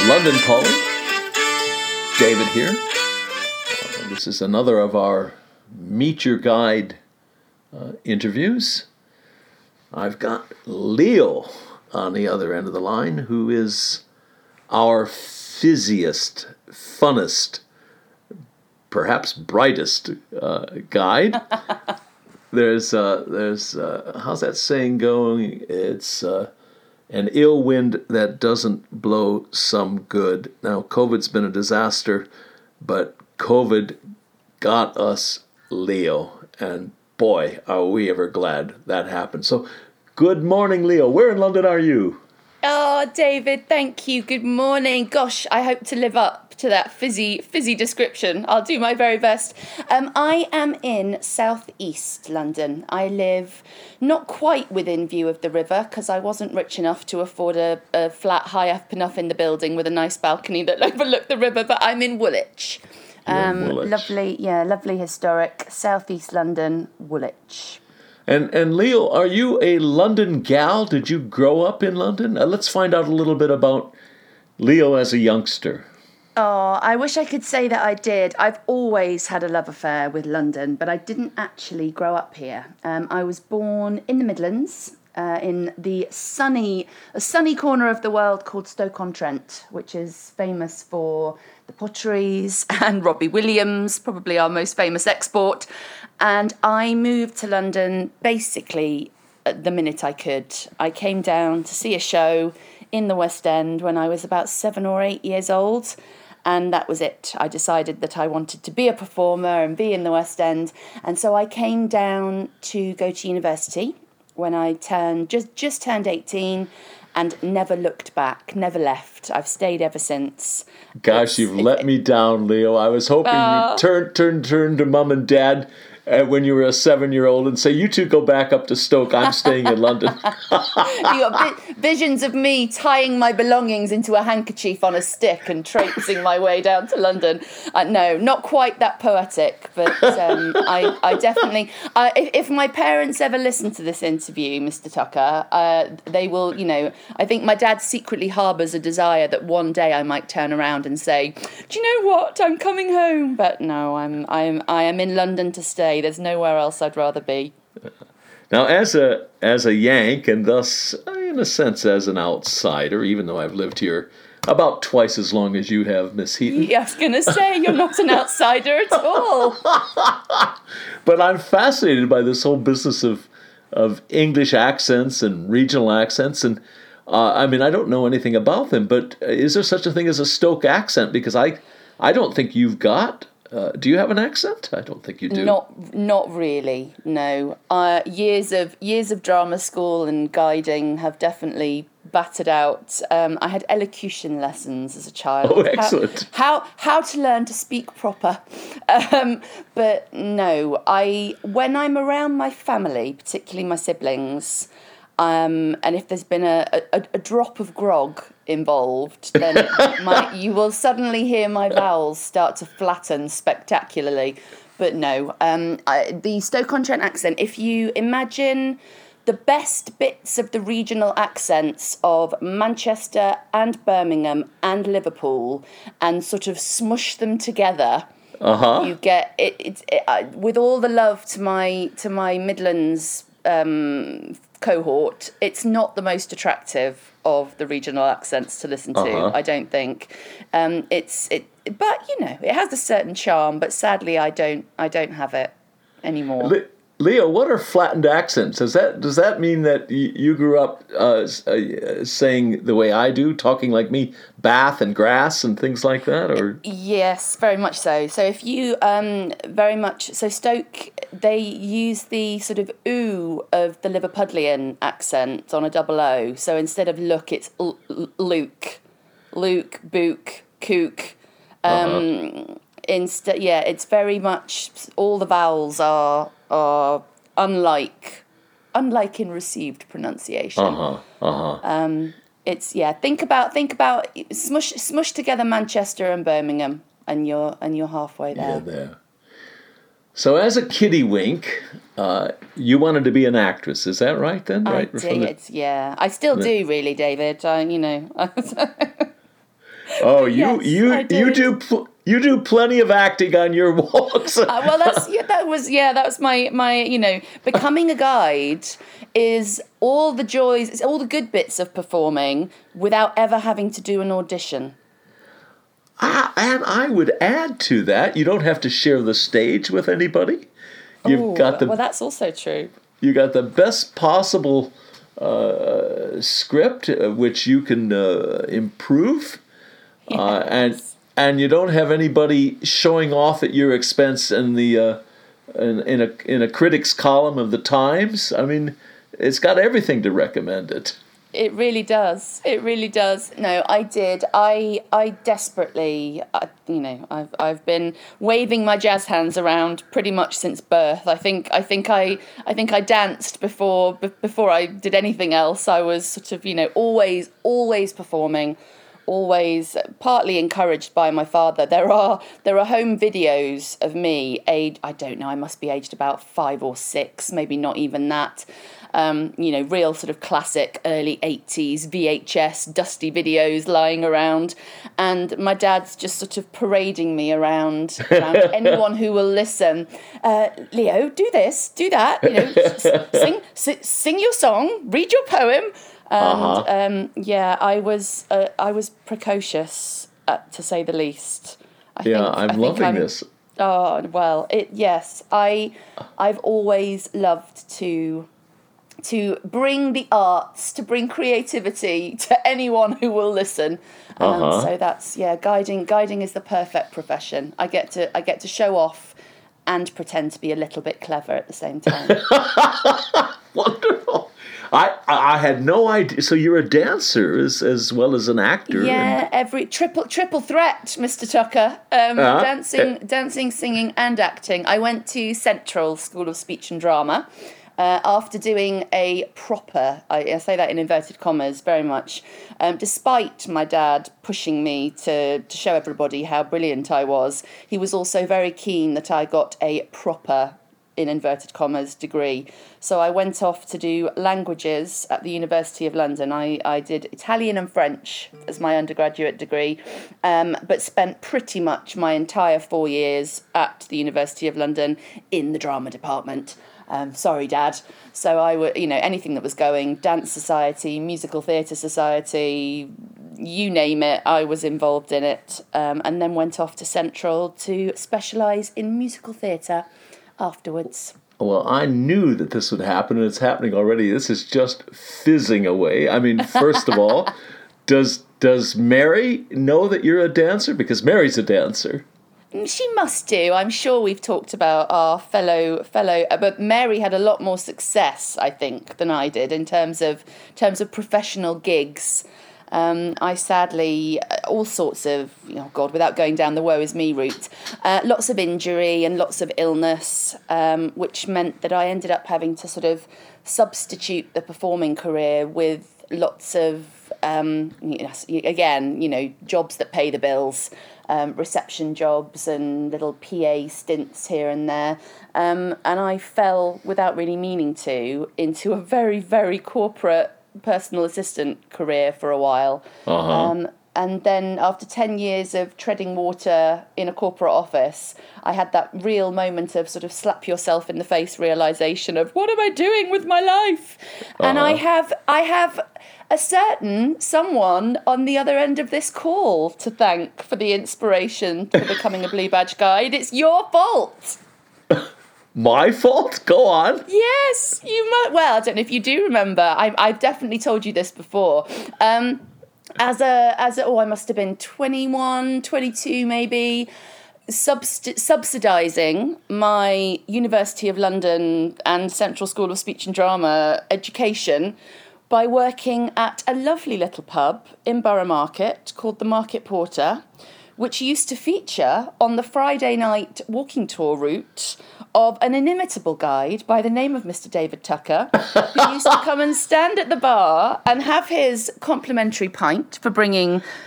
London Calling. David here. This is another of our Meet Your Guide interviews. I've got Leo on the other end of the line, who is our fizziest, funnest, perhaps brightest guide. There's how's that saying going? It's an ill wind that doesn't blow some good. Now, COVID's been a disaster, but COVID got us Leo, and boy, are we ever glad that happened. So, good morning, Leo. Where in London are you? Oh, David, thank you. Good morning. Gosh, I hope to live up to that fizzy description. I'll do my very best. I am in southeast London. I live not quite within view of the river because I wasn't rich enough to afford a flat high up enough in the building with a nice balcony that overlooked the river, but I'm in Woolwich. Woolwich. Lovely historic southeast London, Woolwich. And Leo, are you a London gal? Did you grow up in London? Let's find out a little bit about Leo as a youngster. Oh, I wish I could say that I did. I've always had a love affair with London, but I didn't actually grow up here. I was born in the Midlands, in the sunny corner of the world called Stoke-on-Trent, which is famous for the potteries and Robbie Williams, probably our most famous export. And I moved to London basically the minute I could. I came down to see a show in the West End when I was about 7 or 8 years old. And that was it. I decided that I wanted to be a performer and be in the West End. And so I came down to go to university when I just turned 18 and never looked back, never left. I've stayed ever since. Gosh, you've let me down, Leo. I was hoping you'd turn to mom and dad when you were a 7-year-old and say, you two go back up to Stoke, I'm staying in London. You got visions of me tying my belongings into a handkerchief on a stick and traipsing my way down to London. No, not quite that poetic, but I definitely... if my parents ever listen to this interview, Mr. Tucker, they will, I think my dad secretly harbours a desire that one day I might turn around and say, do you know what, I'm coming home. But no, I am in London to stay. There's nowhere else I'd rather be. Now, as a Yank, and thus, in a sense, as an outsider, even though I've lived here about twice as long as you have, Miss Heaton. Yeah, I was going to say, you're not an outsider at all. But I'm fascinated by this whole business of English accents and regional accents, and I don't know anything about them, but is there such a thing as a Stoke accent? Because I don't think you've got... do you have an accent? I don't think you do. Not really, no. Years of drama school and guiding have definitely battered out. I had elocution lessons as a child. Oh, excellent. How to learn to speak proper. But no, when I'm around my family, particularly my siblings, and if there's been a drop of grog involved, then you will suddenly hear my vowels start to flatten spectacularly. But no, the Stoke-on-Trent accent, if you imagine the best bits of the regional accents of Manchester and Birmingham and Liverpool and sort of smush them together, you get it, with all the love to my Midlands cohort, it's not the most attractive of the regional accents to listen to. I don't think but it has a certain charm, but sadly I don't have it anymore. Leo, what are flattened accents? Does that mean that you grew up saying the way I do, talking like me, bath and grass and things like that, or? Yes, very much so. So if you Stoke, they use the sort of ooh of the Liverpudlian accent on a double O. So instead of look, it's Luke, book, kook. Instead, it's very much all the vowels are unlike in received pronunciation. It's think about smush together Manchester and Birmingham, and you're halfway there. Yeah, there. So as a kiddywink, you wanted to be an actress, is that right then? I did, yeah. I still do, really, David. Oh, Yes, I did. you do plenty of acting on your walks. Well, that was my becoming a guide is all the joys, it's all the good bits of performing without ever having to do an audition. And I would add to that, you don't have to share the stage with anybody. Well, that's also true. You got the best possible script, which you can improve, and you don't have anybody showing off at your expense in the in a critics column of the Times. I mean, it's got everything to recommend it. It really does. It really does. No, I did. I desperately, I've been waving my jazz hands around pretty much since birth. I think I danced before I did anything else. I was sort of, always performing, always partly encouraged by my father. There are home videos of me, I don't know, I must be aged about 5 or 6, maybe not even that. Real sort of classic early 80s VHS dusty videos lying around, and my dad's just sort of parading me around anyone who will listen. Leo, do this, do that, sing your song, read your poem. And I was precocious, to say the least. I'm loving this. Oh well, I've always loved to bring the arts, to bring creativity to anyone who will listen. So that's guiding is the perfect profession. I get to show off and pretend to be a little bit clever at the same time. Wonderful. I had no idea. So you're a dancer as well as an actor. Yeah, every triple threat, Mr. Tucker. Dancing, singing, and acting. I went to Central School of Speech and Drama. After doing a proper, I say that in inverted commas very much, despite my dad pushing me to show everybody how brilliant I was, he was also very keen that I got a proper, in inverted commas, degree. So I went off to do languages at the University of London. I did Italian and French as my undergraduate degree, but spent pretty much my entire 4 years at the University of London in the drama department. Sorry, Dad. So I would, anything that was going, dance society, musical theatre society, you name it, I was involved in it. And then went off to Central to specialise in musical theatre afterwards. Well, I knew that this would happen, and it's happening already. This is just fizzing away. I mean, first of all, does Mary know that you're a dancer? Because Mary's a dancer. She must do. I'm sure we've talked about our fellow, but Mary had a lot more success, I think, than I did in terms of professional gigs. I sadly, all sorts of, without going down the woe is me route, lots of injury and lots of illness, which meant that I ended up having to sort of substitute the performing career with lots of, jobs that pay the bills. Reception jobs and little PA stints here and there. And I fell, without really meaning to, into a very, very corporate personal assistant career for a while. And then after 10 years of treading water in a corporate office, I had that real moment of sort of slap yourself in the face realisation of, what am I doing with my life? And I have a certain someone on the other end of this call to thank for the inspiration for becoming a Blue Badge Guide. It's your fault. My fault? Go on. Yes, you might. Well, I don't know if you do remember. I've definitely told you this before. I must have been 21, 22 maybe, subsidising my University of London and Central School of Speech and Drama education by working at a lovely little pub in Borough Market called the Market Porter, which used to feature on the Friday night walking tour route of an inimitable guide by the name of Mr. David Tucker, who used to come and stand at the bar and have his complimentary pint for bringing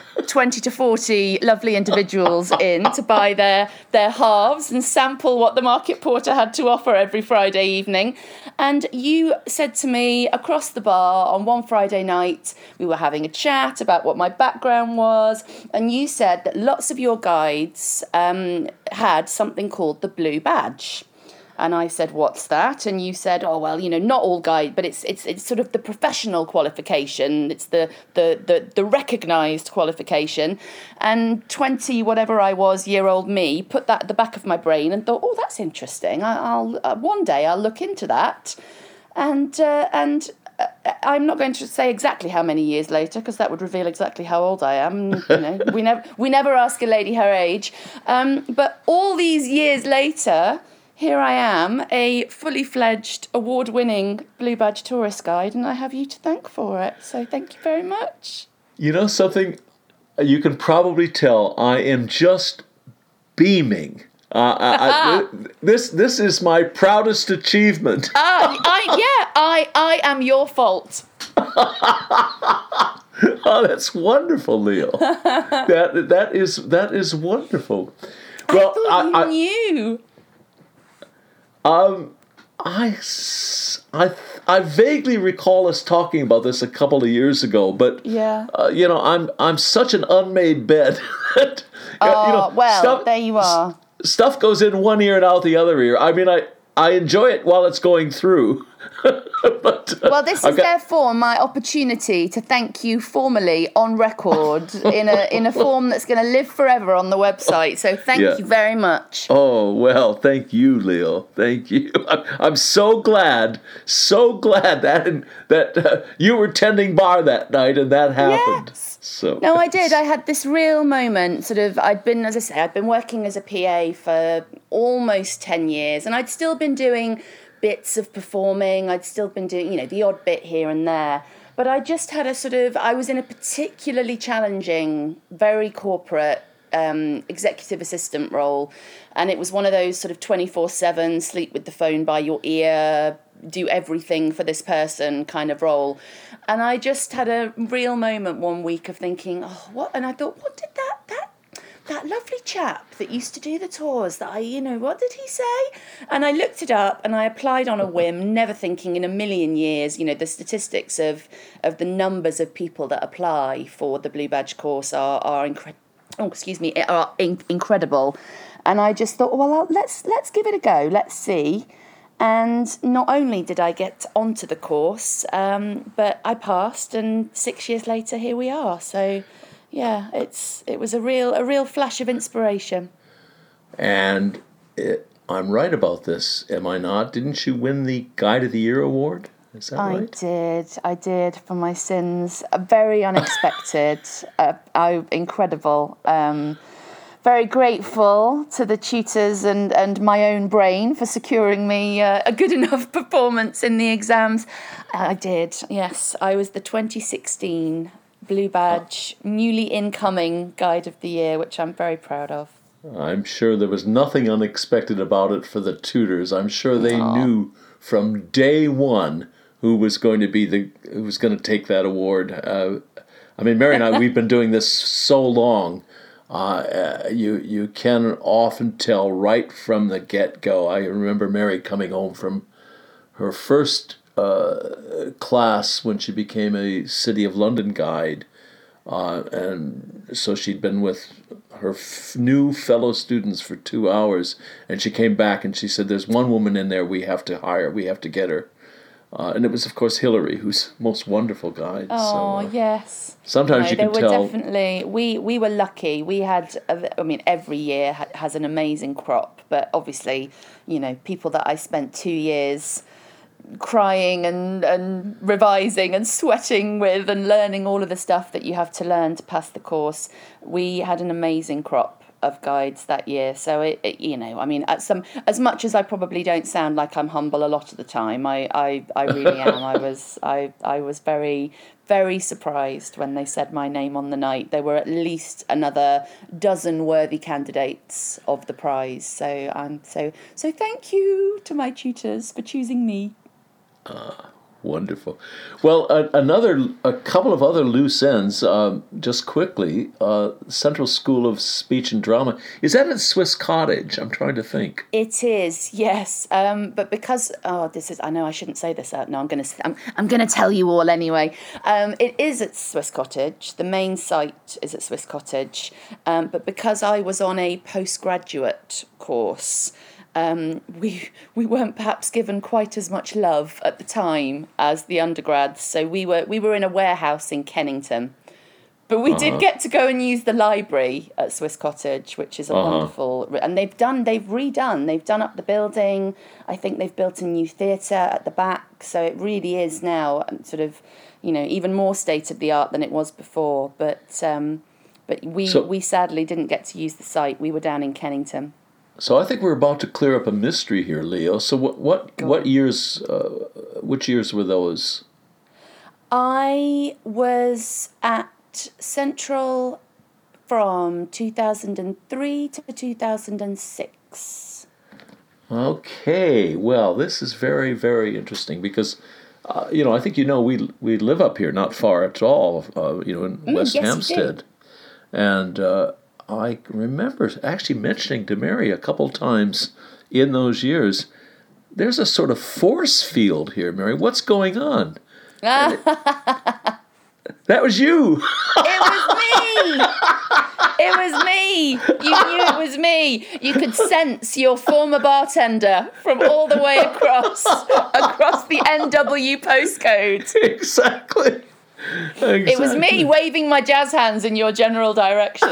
20 to 40 lovely individuals in to buy their halves and sample what the market porter had to offer every Friday evening. And you said to me across the bar on one Friday night, we were having a chat about what my background was, and you said that lots of your guides had something called the Blue Badge. And I said, what's that? And you said, oh, well, not all guide, but it's sort of the professional qualification. It's the recognised qualification. And 20, whatever I was, year-old me, put that at the back of my brain and thought, oh, that's interesting. I'll one day I'll look into that. And I'm not going to say exactly how many years later, because that would reveal exactly how old I am. We never ask a lady her age. But all these years later, here I am, a fully fledged, award-winning Blue Badge tourist guide, and I have you to thank for it. So thank you very much. You know something? You can probably tell I am just beaming. This is my proudest achievement. I am your fault. Oh, that's wonderful, Leo. That is wonderful. Well, I thought you knew. I vaguely recall us talking about this a couple of years ago, but yeah, I'm such an unmade bed that there you are. Stuff goes in one ear and out the other ear. I mean, I enjoy it while it's going through. But, this is therefore my opportunity to thank you formally on record in a form that's going to live forever on the website. So thank you very much. Oh, well, thank you, Leo. Thank you. I'm so glad that you were tending bar that night and that happened. Yes. So. No, I did. I had this real moment. I'd been working as a PA for almost 10 years, and I'd still been doing bits of performing. I'd still been doing, the odd bit here and there. But I just had I was in a particularly challenging, very corporate executive assistant role. And it was one of those sort of 24/7, sleep with the phone by your ear, do everything for this person kind of role. And I just had a real moment one week of thinking, what? And I thought, what did that lovely chap that used to do the tours, what did he say? And I looked it up and I applied on a whim, never thinking in a million years, the statistics of the numbers of people that apply for the Blue Badge course are incredible. And I just thought, well, let's give it a go. Let's see. And not only did I get onto the course, but I passed, and 6 years later, here we are. So, yeah, it was a real flash of inspiration. And I'm right about this, am I not? Didn't you win the Guide of the Year award? Is that right? I did for my sins. Very unexpected. Incredible. Very grateful to the tutors and my own brain for securing me a good enough performance in the exams. I did, yes. I was the 2016 Blue Badge newly incoming Guide of the Year, which I'm very proud of. I'm sure there was nothing unexpected about it for the tutors. I'm sure they knew from day one who was going to take that award. Mary and I, we've been doing this so long. You can often tell right from the get-go. I remember Mary coming home from her first class when she became a City of London guide, and so she'd been with her new fellow students for 2 hours, and she came back and she said, "There's one woman in there we have to hire. We have to get her." And it was, of course, Hillary, who's most wonderful guide. Oh, yes. Sometimes you can tell. Definitely, we were lucky. We had, every year has an amazing crop, but obviously, people that I spent 2 years crying and revising and sweating with and learning all of the stuff that you have to learn to pass the course. We had an amazing crop of guides that year. So as much as I probably don't sound like I'm humble a lot of the time, I really am. I was very, very surprised when they said my name on the night. There were at least another dozen worthy candidates of the prize. So thank you to my tutors for choosing me. Wonderful. Well, a couple of other loose ends, just quickly. Central School of Speech and Drama. Is that at Swiss Cottage? I'm trying to think. It is, yes. But because this is, I know I shouldn't say this out. No, I'm gonna tell you all anyway. It is at Swiss Cottage. The main site is at Swiss Cottage. But because I was on a postgraduate course, we weren't perhaps given quite as much love at the time as the undergrads. So we were in a warehouse in Kennington. But we did get to go and use the library at Swiss Cottage, which is a wonderful... And they've done up the building. I think they've built a new theatre at the back. So it really is now sort of, even more state-of-the-art than it was before. But we sadly didn't get to use the site. We were down in Kennington. So I think we're about to clear up a mystery here, Leo. So what years, which years were those? I was at Central from 2003 to 2006. Okay, well, this is very, very interesting because, I think we live up here, not far at all, in West Hampstead, and I remember actually mentioning to Mary a couple times in those years. There's a sort of force field here, Mary. What's going on? That was you. It was me. It was me. You knew it was me. You could sense your former bartender from all the way across the NW postcode. Exactly. It was me waving my jazz hands in your general direction.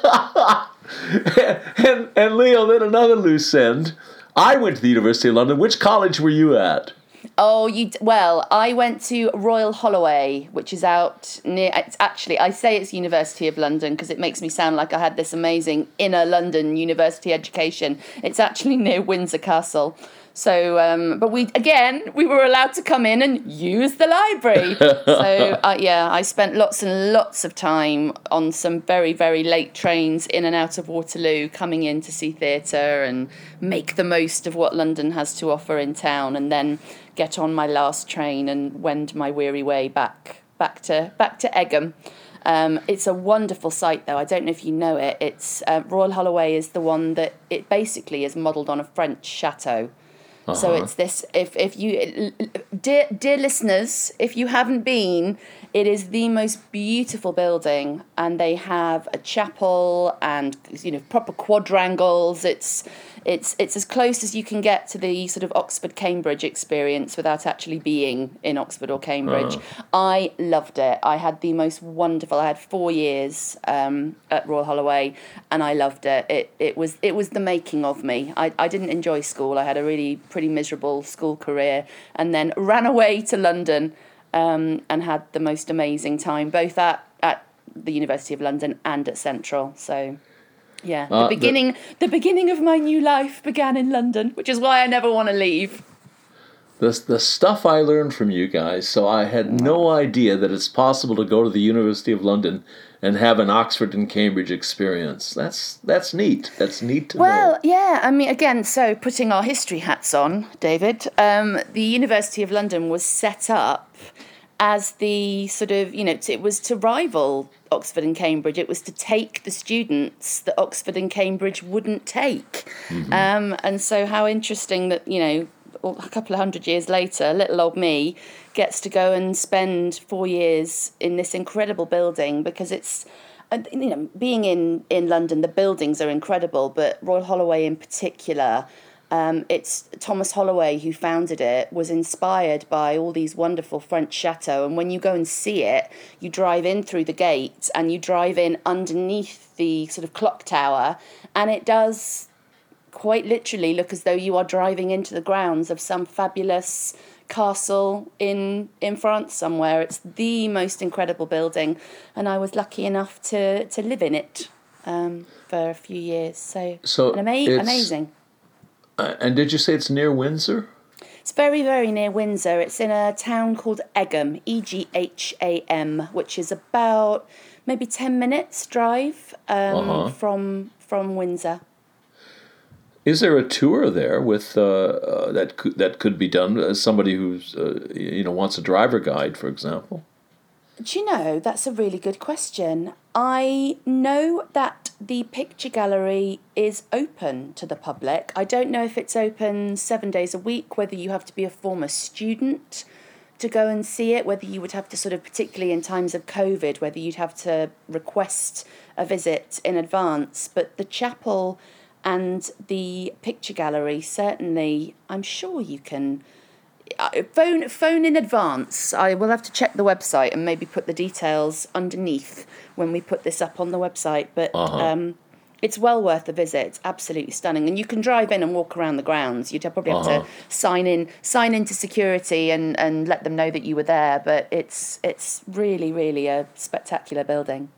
and Leo, then another loose end. I went to the University of London. Which college were you at? Oh, well, I went to Royal Holloway, which is out near... I say it's University of London because it makes me sound like I had this amazing inner London university education. It's actually near Windsor Castle. So, but we were allowed to come in and use the library. So, I spent lots and lots of time on some very, very late trains in and out of Waterloo, coming in to see theatre and make the most of what London has to offer in town, and then get on my last train and wend my weary way back to Egham. It's a wonderful site, though. I don't know if you know it. It's Royal Holloway is the one that it basically is modelled on a French chateau. So it's this. If you, dear listeners, if you haven't been, it is the most beautiful building, and they have a chapel and proper quadrangles. It's as close as you can get to the sort of Oxford-Cambridge experience without actually being in Oxford or Cambridge. I loved it. I had the most wonderful... I had 4 years at Royal Holloway, and I loved it. It was the making of me. I didn't enjoy school. I had a really pretty miserable school career, and then ran away to London and had the most amazing time, both at the University of London and at Central. So... yeah, the beginning of my new life began in London, which is why I never want to leave. The stuff I learned from you guys, so I had no idea that it's possible to go to the University of London and have an Oxford and Cambridge experience. That's neat. That's neat to know. Well, yeah, I mean, again, so putting our history hats on, David, the University of London was set up as the sort of, it was to rival Oxford and Cambridge. It was to take the students that Oxford and Cambridge wouldn't take. Mm-hmm. And so how interesting that, a couple of 100 years later, little old me gets to go and spend 4 years in this incredible building, because it's, being in London, the buildings are incredible, but Royal Holloway in particular... it's Thomas Holloway who founded it, was inspired by all these wonderful French chateaux. And when you go and see it, you drive in through the gate and you drive in underneath the sort of clock tower, and it does quite literally look as though you are driving into the grounds of some fabulous castle in France somewhere. It's the most incredible building, and I was lucky enough to live in it for a few years. So amazing. And did you say it's near Windsor? It's very, very near Windsor. It's in a town called Egham, Egham, which is about maybe 10 minutes drive from Windsor. Is there a tour there with that could be done as somebody who's wants a driver guide, for example? Do you know, that's a really good question. I know that the picture gallery is open to the public. I don't know if it's open 7 days a week, whether you have to be a former student to go and see it, whether you would have to sort of, particularly in times of COVID, whether you'd have to request a visit in advance. But the chapel and the picture gallery, certainly, I'm sure you can phone in advance. I will have to check the website and maybe put the details underneath when we put this up on the website. But it's well worth a visit. It's absolutely stunning, and you can drive in and walk around the grounds. You'd probably have to sign into security and let them know that you were there. But it's really, really a spectacular building.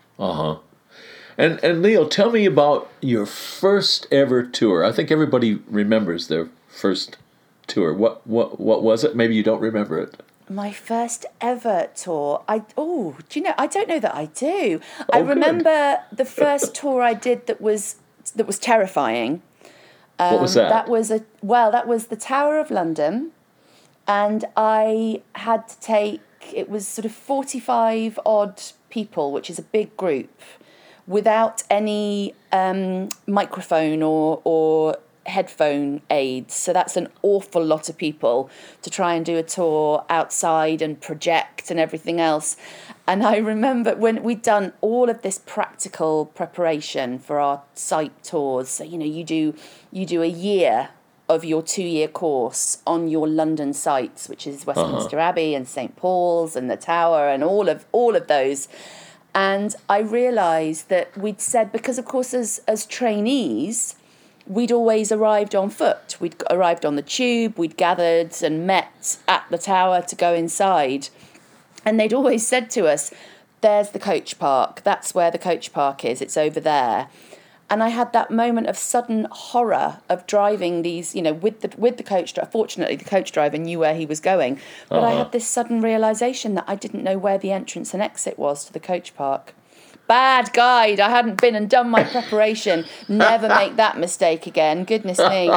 And Leo, tell me about your first ever tour. I think everybody remembers their first tour. What was it? Maybe you don't remember it. My first ever tour. Do you know? I don't know that I do. I remember the first tour I did that was terrifying. What was that? That was the Tower of London, and I had to take. It was sort of 45 odd people, which is a big group, without any microphone or headphone aids. So that's an awful lot of people to try and do a tour outside and project and everything else. And I remember when we'd done all of this practical preparation for our site tours. So, you do a year of your 2-year course on your London sites, which is Westminster Abbey and St. Paul's and the Tower and all of those. And I realised that we'd said, because of course as trainees, we'd always arrived on foot. We'd arrived on the tube, we'd gathered and met at the Tower to go inside. And they'd always said to us, there's the coach park, that's where the coach park is, it's over there. And I had that moment of sudden horror of driving these, with the coach driver. Fortunately, the coach driver knew where he was going. But I had this sudden realisation that I didn't know where the entrance and exit was to the coach park. Bad guide. I hadn't been and done my preparation. Never make that mistake again. Goodness me.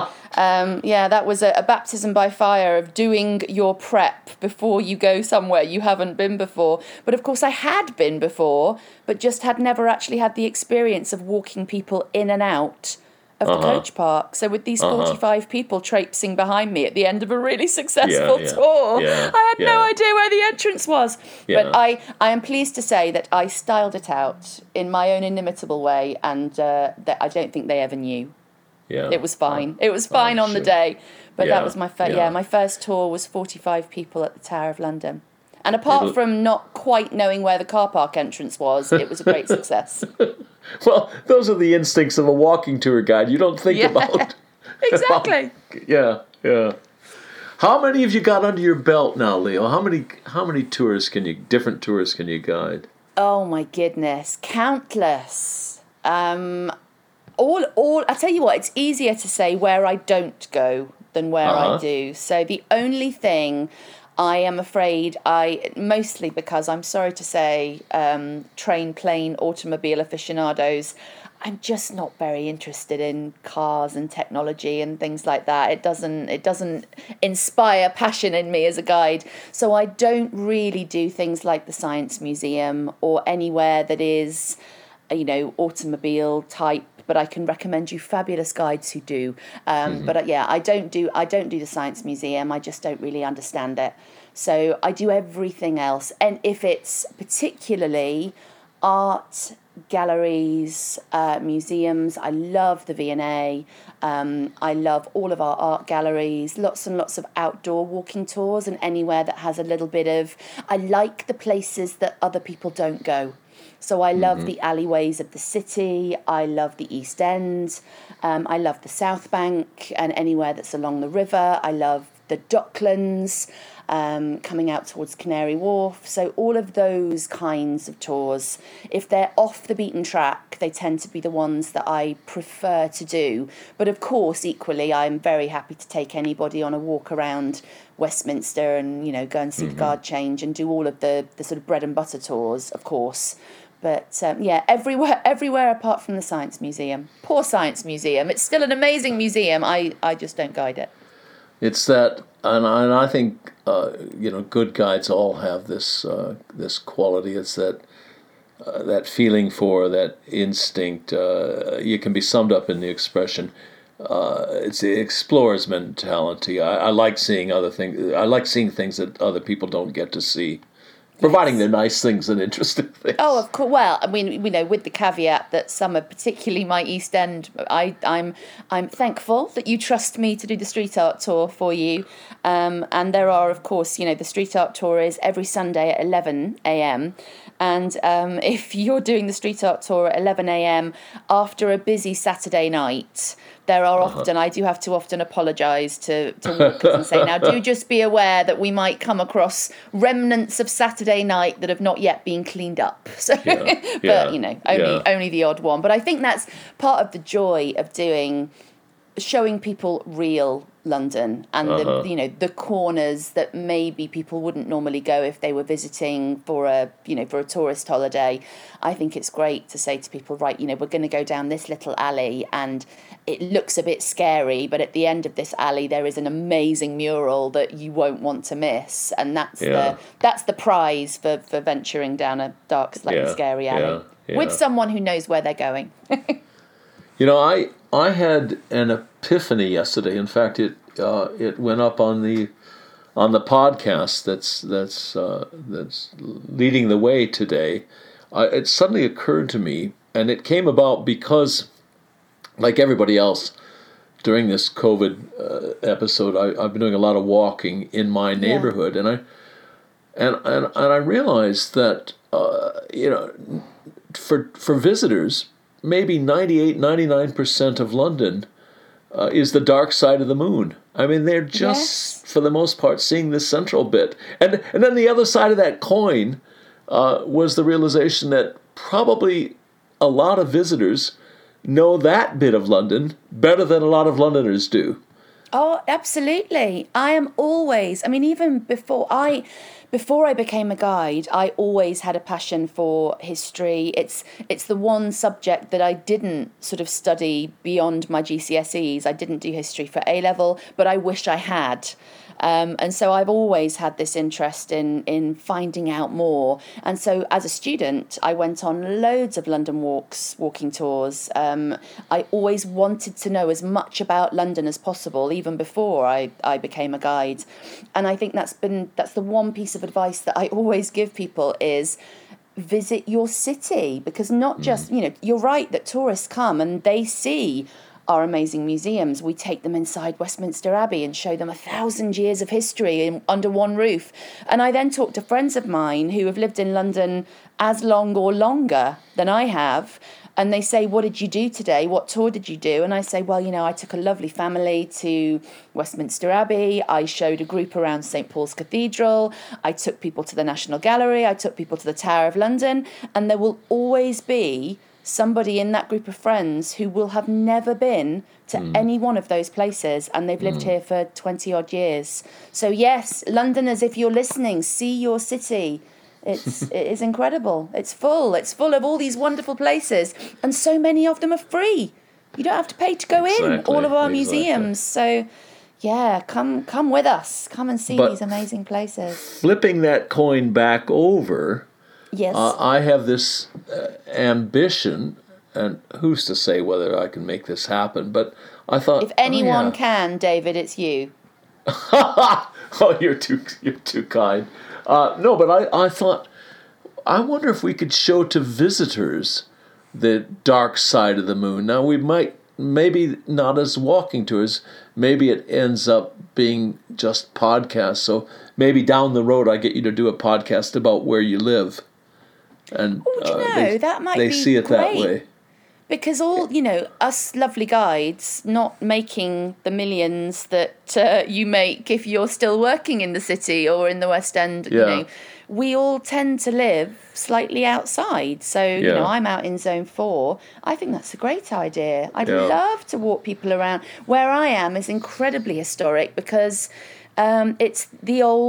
That was a baptism by fire of doing your prep before you go somewhere you haven't been before. But of course I had been before, but just had never actually had the experience of walking people in and out of the coach park. So with these 45 people traipsing behind me at the end of a really successful tour, I had no idea where the entrance was. But I am pleased to say that I styled it out in my own inimitable way, and that I don't think they ever knew. It was fine. It was fine on the day. But that was my my first tour was 45 people at the Tower of London. And apart from not quite knowing where the car park entrance was, it was a great success. Well, those are the instincts of a walking tour guide. You don't think about... Exactly. Yeah. How many have you got under your belt now, Leo? How many different tours can you guide? Oh my goodness, countless. I tell you what, it's easier to say where I don't go than where I do. So the only thing I am afraid mostly because I'm sorry to say, train, plane, automobile aficionados, I'm just not very interested in cars and technology and things like that. It doesn't inspire passion in me as a guide. So I don't really do things like the Science Museum or anywhere that is, automobile type. But I can recommend you fabulous guides who do. But I don't do the Science Museum. I just don't really understand it. So I do everything else. And if it's particularly art galleries, museums, I love the V&A. I love all of our art galleries, lots and lots of outdoor walking tours, and anywhere that has a little bit of... I like the places that other people don't go. So I love the alleyways of the city. I love the East End. I love the South Bank and anywhere that's along the river. I love the Docklands, coming out towards Canary Wharf. So all of those kinds of tours, if they're off the beaten track, they tend to be the ones that I prefer to do. But of course, equally, I'm very happy to take anybody on a walk around Westminster and, go and see the Guard Change and do all of the sort of bread and butter tours, of course. But yeah, everywhere apart from the Science Museum. Poor Science Museum. It's still an amazing museum. I just don't guide it. It's that, and I think good guides all have this quality. It's that feeling for that instinct. You can be summed up in the expression. It's the explorer's mentality. I like seeing other things. I like seeing things that other people don't get to see. Providing they're nice things and interesting things. Oh, of course. Well, I mean, with the caveat that some are particularly my East End. I'm thankful that you trust me to do the street art tour for you. And there are, of course, the street art tour is every Sunday at 11 a.m. And if you're doing the street art tour at 11 a.m. after a busy Saturday night, there are often, I do have to often apologise to walkers and say, now do just be aware that we might come across remnants of Saturday night that have not yet been cleaned up. So, but only the odd one. But I think that's part of the joy of showing people real London and the corners that maybe people wouldn't normally go if they were visiting for a tourist holiday. I think it's great to say to people, right, we're going to go down this little alley and it looks a bit scary, but at the end of this alley there is an amazing mural that you won't want to miss, and that's the prize for venturing down a dark, slightly scary alley with someone who knows where they're going. I had an epiphany yesterday. In fact, it went up on the podcast that's leading the way today. It suddenly occurred to me, and it came about because, like everybody else, during this COVID episode, I've been doing a lot of walking in my neighborhood, and I realized that for visitors, maybe 99% of London is the dark side of the moon. I mean, they're just, for the most part, seeing the central bit. And then the other side of that coin was the realization that probably a lot of visitors know that bit of London better than a lot of Londoners do. Oh, absolutely. Even before I became a guide, I always had a passion for history. It's the one subject that I didn't sort of study beyond my GCSEs. I didn't do history for A-level, but I wish I had. And so I've always had this interest in finding out more. And so as a student, I went on loads of London walking tours. I always wanted to know as much about London as possible, even before I became a guide. And I think that's the one piece of advice that I always give people is visit your city, because not just, you're right that tourists come and they see our amazing museums. We take them inside Westminster Abbey and show them 1,000 years of history under one roof. And I then talk to friends of mine who have lived in London as long or longer than I have, and they say, what did you do today? What tour did you do? And I say, well, I took a lovely family to Westminster Abbey. I showed a group around St. Paul's Cathedral. I took people to the National Gallery. I took people to the Tower of London. And there will always be somebody in that group of friends who will have never been to any one of those places, and they've lived here for 20 odd years. So yes, Londoners, if you're listening, see your city. It is incredible. It's full of all these wonderful places, and so many of them are free. You don't have to pay to go in all of our museums. So yeah, come with us. Come and see these amazing places. Flipping that coin back over, yes, I have this ambition, and who's to say whether I can make this happen, but I thought, if anyone can, David, it's you. Oh, you're too kind. No, but I thought, I wonder if we could show to visitors the dark side of the moon. Now, we might, maybe not as walking tours, maybe it ends up being just podcasts. So maybe down the road I get you to do a podcast about where you live. And that might they be see it great. that way. Because us lovely guides, not making the millions that you make if you're still working in the city or in the West End, we all tend to live slightly outside. So, I'm out in Zone 4. I think that's a great idea. I'd love to walk people around. Where I am is incredibly historic because it's the old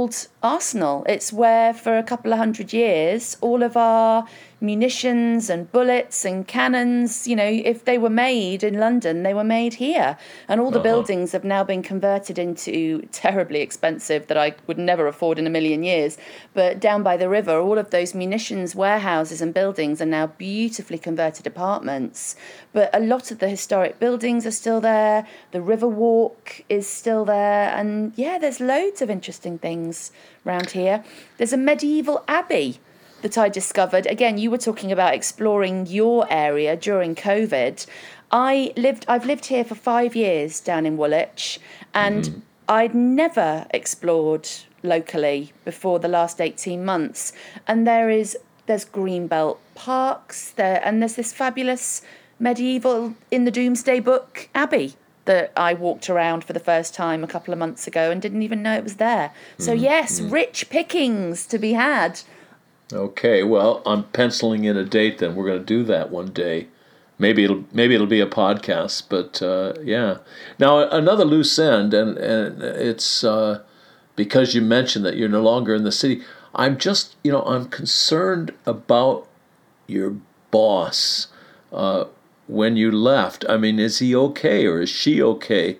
arsenal. It's where, for a couple of 100 years, all of our munitions and bullets and cannons, if they were made in London, they were made here. And all the buildings have now been converted into terribly expensive, that I would never afford in a million years. But down by the river, all of those munitions warehouses and buildings are now beautifully converted apartments. But a lot of the historic buildings are still there. The River Walk is still there. And yeah, there's loads of interesting things around here. There's a medieval abbey that I discovered. Again, you were talking about exploring your area during COVID. I've lived here for 5 years down in Woolwich, and I'd never explored locally before the last 18 months. And there's Greenbelt parks there, and there's this fabulous medieval, in the Domesday Book, abbey that I walked around for the first time a couple of months ago and didn't even know it was there. So yes, rich pickings to be had. Okay, well, I'm penciling in a date then. We're going to do that one day. Maybe it'll be a podcast, but yeah. Now, another loose end, and it's because you mentioned that you're no longer in the city. I'm just, I'm concerned about your boss when you left. I mean, is he okay, or is she okay?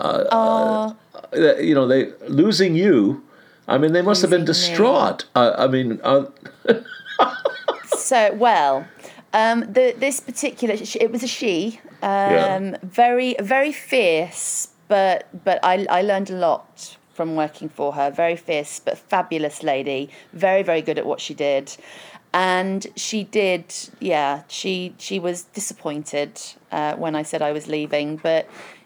They losing you. I mean, they must have been distraught. This particular, it was a she, very, very fierce, but I learned a lot from working for her. Very fierce, but fabulous lady. Very, very good at what she did. And she did, she was disappointed when I said I was leaving, but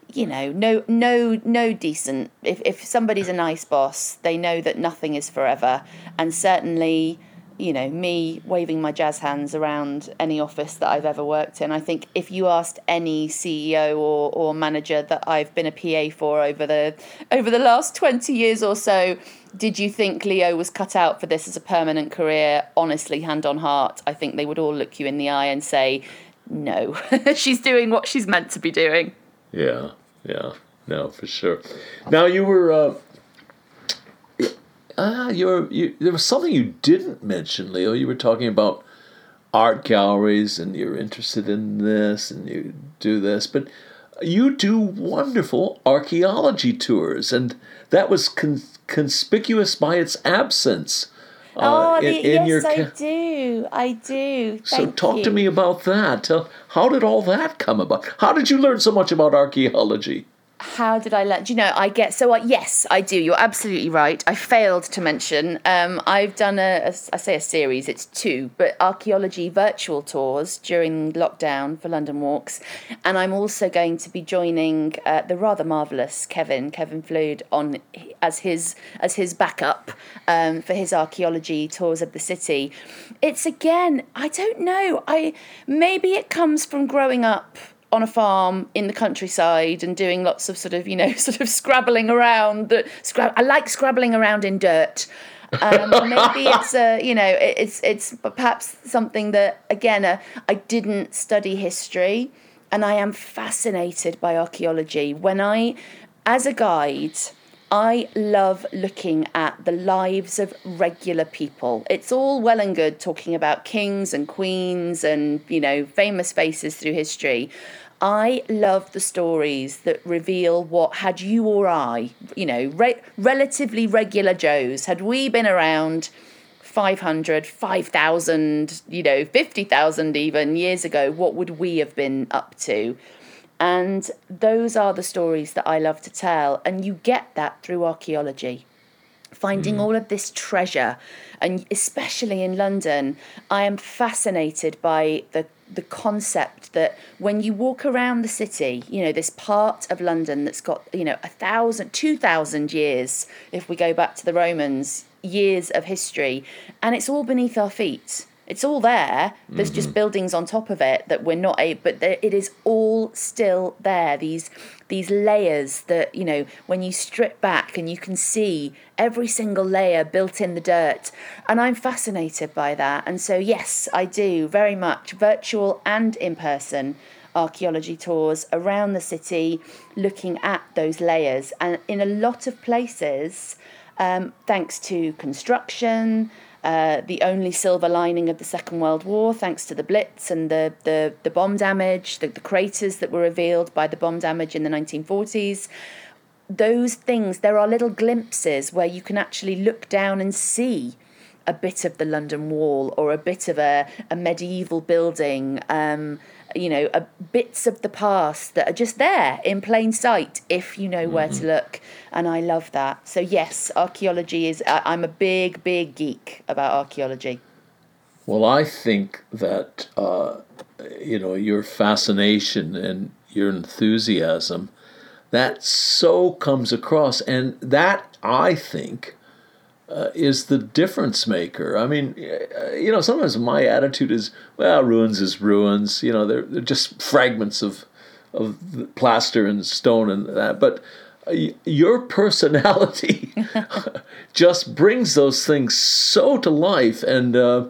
no decent. If somebody's a nice boss, they know that nothing is forever. And certainly, me waving my jazz hands around any office that I've ever worked in, I think if you asked any CEO or manager that I've been a PA for over the last 20 years or so, did you think Leo was cut out for this as a permanent career? Honestly, hand on heart, I think they would all look you in the eye and say, no, she's doing what she's meant to be doing. Yeah, no, for sure. Now, you were, there was something you didn't mention, Leo. You were talking about art galleries, and you're interested in this, and you do this, but you do wonderful archaeology tours, and that was conspicuous by its absence. I do. So talk to me about that. How did all that come about? How did you learn so much about archaeology? How did I learn? Yes, I do. You're absolutely right. I failed to mention, I've done a series, it's 2, but archaeology virtual tours during lockdown for London Walks. And I'm also going to be joining the rather marvellous Kevin Flood on as his backup for his archaeology tours of the city. It's, again, I don't know. Maybe it comes from growing up on a farm in the countryside and doing lots of sort of scrabbling around. I like scrabbling around in dirt. Maybe it's perhaps something that, again, I didn't study history, and I am fascinated by archaeology. As a guide, I love looking at the lives of regular people. It's all well and good talking about kings and queens and, famous faces through history. I love the stories that reveal what, had you or I, relatively regular Joes, had we been around 500, 5,000, 50,000 even years ago, what would we have been up to? And those are the stories that I love to tell. And you get that through archaeology. Finding all of this treasure, and especially in London, I am fascinated by the concept that when you walk around the city, this part of London that's got, 1,000, 2,000 years, if we go back to the Romans, years of history, and it's all beneath our feet. It's all there. There's just buildings on top of it that we're not able, but it is all still there. These layers that, when you strip back and you can see every single layer built in the dirt. And I'm fascinated by that. And so, yes, I do very much virtual and in-person archaeology tours around the city, looking at those layers. And in a lot of places, thanks to construction, the only silver lining of the Second World War, thanks to the Blitz and the bomb damage, the craters that were revealed by the bomb damage in the 1940s. Those things, there are little glimpses where you can actually look down and see a bit of the London Wall or a bit of a medieval building, bits of the past that are just there in plain sight if you know where to look. And I love that. So yes, archaeology is, I'm a big, big geek about archaeology. Well, I think that, your fascination and your enthusiasm, that so comes across. And that, I think, is the difference maker. I mean, sometimes my attitude is, well, ruins is ruins. They're just fragments of plaster and stone and that. But your personality just brings those things so to life and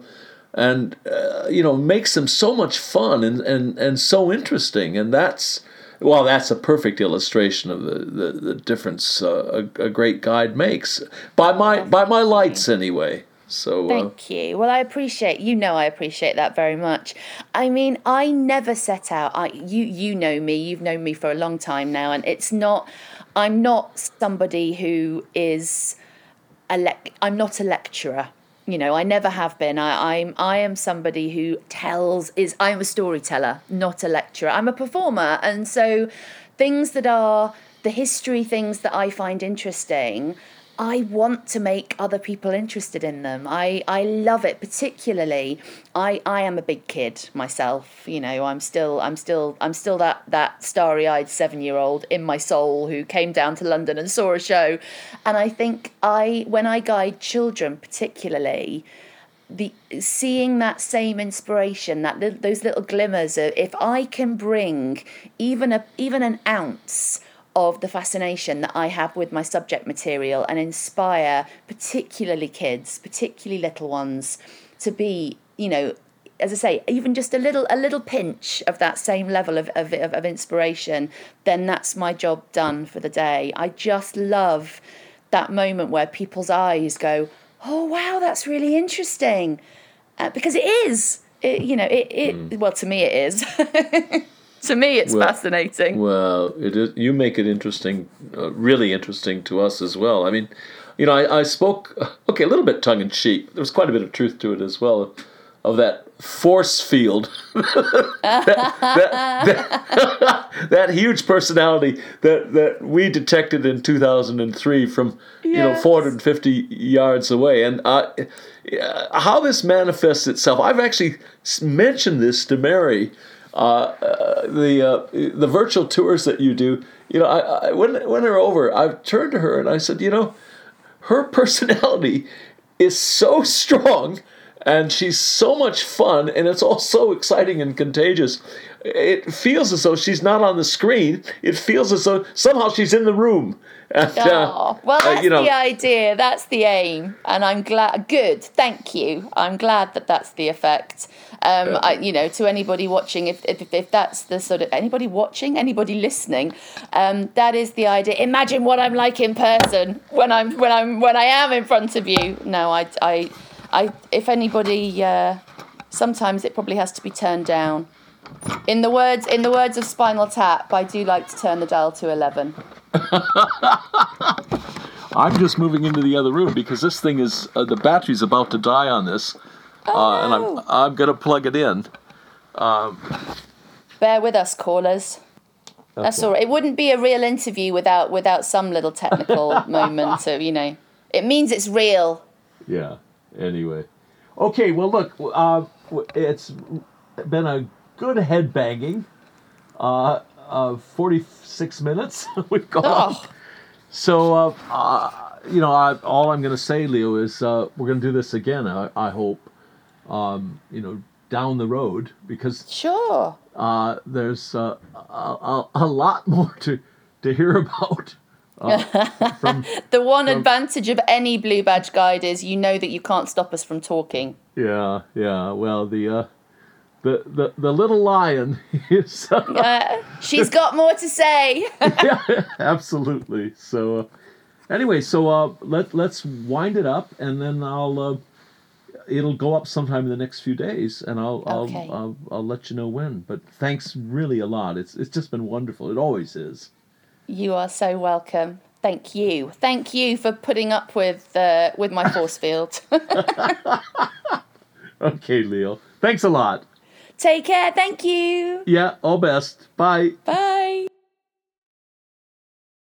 makes them so much fun and so interesting. And that's a perfect illustration of the difference a great guide makes by my lights anyway. So thank you. Well, I appreciate that very much. I mean, I never set out. You know me. You've known me for a long time now, and I'm not somebody who is I'm not a lecturer. I never have been. I am somebody who I'm a storyteller, not a lecturer. I'm a performer. And so things that are the history, things that I find interesting, I want to make other people interested in them. I love it, particularly. I am a big kid myself. I'm still that starry-eyed 7-year-old in my soul who came down to London and saw a show. And I think when I guide children, particularly, seeing that same inspiration, those little glimmers of, if I can bring even an ounce of the fascination that I have with my subject material and inspire particularly kids, particularly little ones, to be, as I say, even just a little pinch of that same level of inspiration, then that's my job done for the day. I just love that moment where people's eyes go, oh, wow, that's really interesting. Because it is. Well, to me it is. To me, it's fascinating. Well, it is. You make it interesting, really interesting to us as well. I mean, I spoke, a little bit tongue-in-cheek. There was quite a bit of truth to it as well, of that force field, that huge personality that we detected in 2003 from, 450 yards away. And how this manifests itself, I've actually mentioned this to Mary. The virtual tours that you do, when they're over, I've turned to her and I said, her personality is so strong and she's so much fun and it's all so exciting and contagious. It feels as though she's not on the screen. It feels as though somehow she's in the room. And, well, that's the idea. That's the aim. And I'm glad. Good. Thank you. I'm glad that that's the effect. To anybody watching, if that's the sort of anybody watching, anybody listening, that is the idea. Imagine what I'm like in person when I am in front of you. No, I if anybody, sometimes it probably has to be turned down. In the words of Spinal Tap, I do like to turn the dial to 11. I'm just moving into the other room because this thing is the battery's about to die on this, and I'm gonna plug it in. Bear with us, callers. Okay. That's all right. It wouldn't be a real interview without some little technical moment of It means it's real. Yeah. Anyway, okay. Well, look, it's been a good headbanging. 46 minutes we've gone. Oh. So, all I'm going to say, Leo, is we're going to do this again. I hope, down the road, because sure, there's a lot more to hear about. The one advantage of any Blue Badge guide is that you can't stop us from talking. Yeah. Well, the little lion is. She's got more to say. Yeah, absolutely. So, Anyway, so let's wind it up, and then it'll go up sometime in the next few days, and Okay. I'll let you know when. But thanks really a lot. It's just been wonderful. It always is. You are so welcome. Thank you. Thank you for putting up with my force field. Okay, Leo. Thanks a lot. Take care. Thank you. Yeah, all best. Bye. Bye.